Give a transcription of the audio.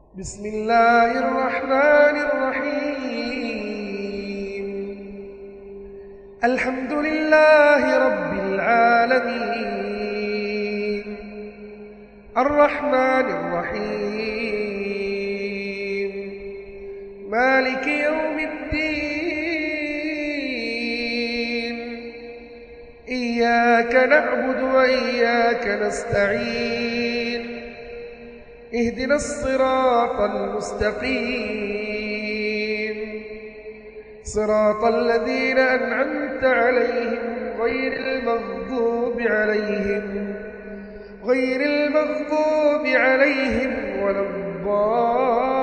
بسم الله الرحمن الرحيم. الحمد لله رب العالمين، الرحمن الرحيم، مالك يوم الدين. إياك نعبد وإياك نستعين، اهدنا الصراط المستقيم، صراط الذين أنعمت عليهم غير المغضوب عليهم ولا الضالين.